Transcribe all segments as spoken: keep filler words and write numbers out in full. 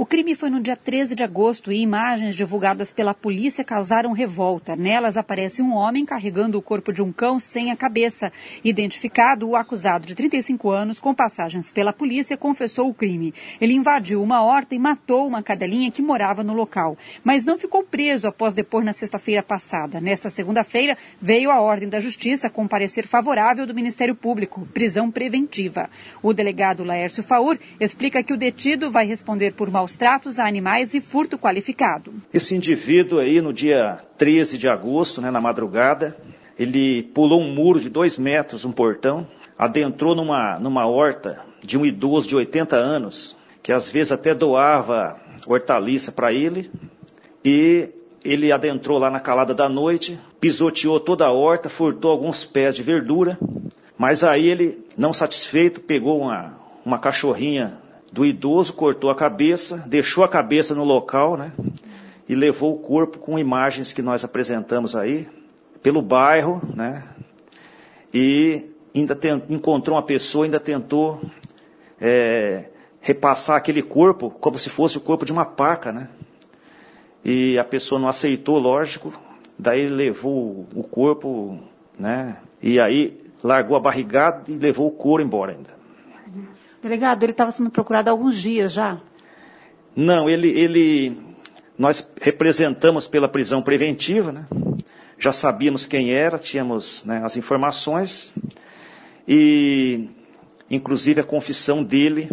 O crime foi no dia treze de agosto e imagens divulgadas pela polícia causaram revolta. Nelas aparece um homem carregando o corpo de um cão sem a cabeça. Identificado, o acusado de trinta e cinco anos, com passagens pela polícia, confessou o crime. Ele invadiu uma horta e matou uma cadelinha que morava no local, mas não ficou preso após depor na sexta-feira passada. Nesta segunda-feira, veio a ordem da Justiça com parecer favorável do Ministério Público, prisão preventiva. O delegado Laércio Faur explica que o detido vai responder por maus tratos a animais e furto qualificado. Esse indivíduo aí, no dia treze de agosto, né, na madrugada, ele pulou um muro de dois metros, um portão, adentrou numa, numa horta de um idoso de oitenta anos, que às vezes até doava hortaliça para ele, e ele adentrou lá na calada da noite, pisoteou toda a horta, furtou alguns pés de verdura, mas aí ele, não satisfeito, pegou uma, uma cachorrinha do idoso, cortou a cabeça, deixou a cabeça no local, né, e levou o corpo com imagens que nós apresentamos aí, pelo bairro, né, e ainda tem, encontrou uma pessoa, ainda tentou é, repassar aquele corpo como se fosse o corpo de uma paca, né, e a pessoa não aceitou, lógico, daí ele levou o corpo, né, e aí largou a barrigada e levou o couro embora ainda. Delegado, ele estava sendo procurado há alguns dias já? Não, ele, ele, nós representamos pela prisão preventiva, né? Já sabíamos quem era, tínhamos, né, as informações, e inclusive a confissão dele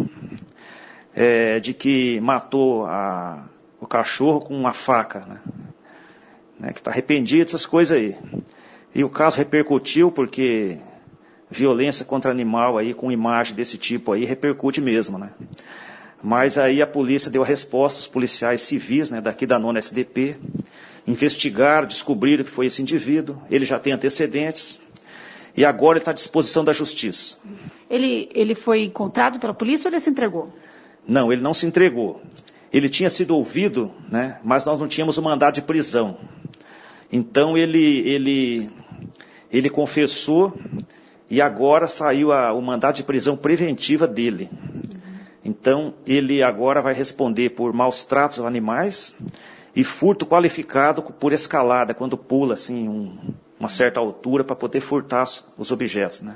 é, de que matou a, o cachorro com uma faca, né? Né, que está arrependido dessas coisas aí. E o caso repercutiu porque violência contra animal aí, com imagem desse tipo aí, repercute mesmo, né? Mas aí a polícia deu a resposta, os policiais civis, né, daqui da nona S D P, investigaram, descobriram que foi esse indivíduo, ele já tem antecedentes, e agora ele está à disposição da justiça. Ele, ele foi encontrado pela polícia ou ele se entregou? Não, ele não se entregou. Ele tinha sido ouvido, né, mas nós não tínhamos o mandado de prisão. Então ele, ele, ele confessou, e agora saiu a, o mandado de prisão preventiva dele. Então, ele agora vai responder por maus tratos aos animais e furto qualificado por escalada, quando pula assim, um, uma certa altura para poder furtar os objetos, né?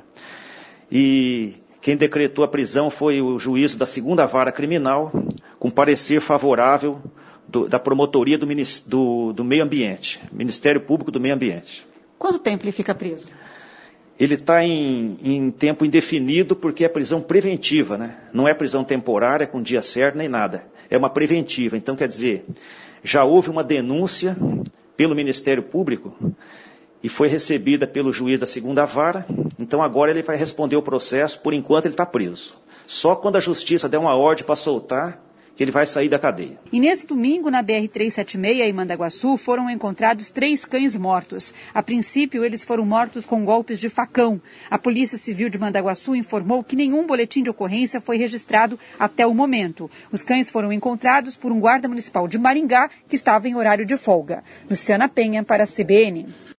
E quem decretou a prisão foi o juízo da segunda vara criminal, com parecer favorável do, da promotoria do, do, do meio ambiente, Ministério Público do Meio Ambiente. Quanto tempo ele fica preso? Ele está em, em tempo indefinido porque é prisão preventiva, né? Não é prisão temporária com dia certo nem nada. É uma preventiva. Então, quer dizer, já houve uma denúncia pelo Ministério Público e foi recebida pelo juiz da segunda vara. Então, agora ele vai responder o processo. Por enquanto, ele está preso. Só quando a justiça der uma ordem para soltar, que ele vai sair da cadeia. E nesse domingo, na B R trezentos e setenta e seis, em Mandaguaçu, foram encontrados três cães mortos. A princípio, eles foram mortos com golpes de facão. A Polícia Civil de Mandaguaçu informou que nenhum boletim de ocorrência foi registrado até o momento. Os cães foram encontrados por um guarda municipal de Maringá, que estava em horário de folga. Luciana Penha, para a C B N.